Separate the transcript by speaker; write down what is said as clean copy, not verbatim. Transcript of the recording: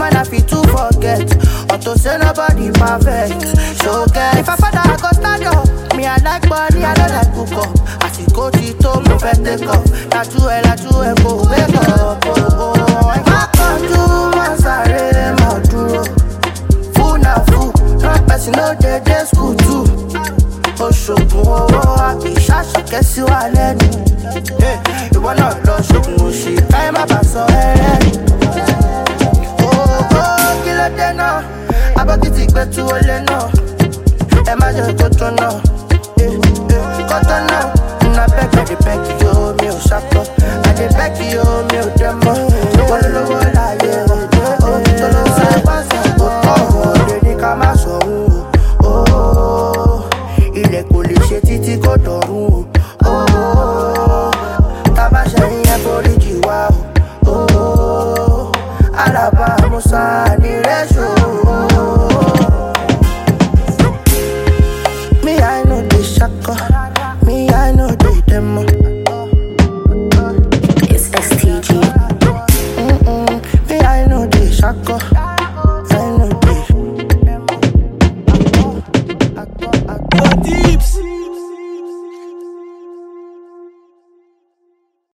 Speaker 1: man I fit to forget. Or to say nobody perfect. So get if I father I go stand up. Me I like money, I don't like cook up. I see go to me first take off. La tue go wake up. I come to my sorry, my duro. Fool na fool, no person no dey school too. Oṣogun owó àbí ṣàṣọkẹ́ sí wa lẹ́nu. Ìwọ náà lọ ṣoògùn òṣì, káyé má bàa sọ ẹ́rẹ́. Kí ló dé náà? Abọ́kìtì gbé tú olé náà. Ẹ má jẹ́ kó tó náà. Kọ́tọ́ náà. Nna bẹ́ẹ̀kì àdé bẹ́ẹ̀kì yóò mi ò ṣàkọ́. Àdé bẹ́ẹ̀kì yóò mi ò dẹ́ mọ́. Wọ́n lówó láyé o. Tó ló ṣe pàṣẹ kó tọ̀ ọ́. Lè ní ká má sọ̀rùn o. Ilẹ̀ kò lè ṣe títí kò dọ̀rùn o. Tábà ṣẹ̀yìn ẹ̀ foríjì wá o. Alábà Musa ní